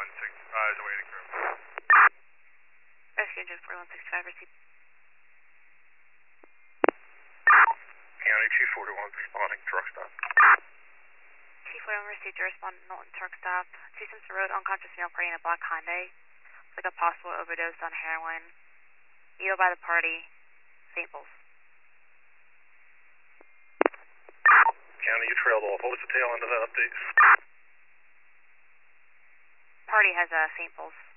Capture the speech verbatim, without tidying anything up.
one six, uh, is awaiting crew. Rescue engine four one six five, receive. County two forty-one responding, truck stop. T forty-one received your respondent, Knowlton truck stop. Two Simpson Road, unconscious male party in a black Hyundai. Like a possible overdose on heroin. E O by the party. Samples. County, you trailed off. What was the tail end of that update? Party has uh, samples.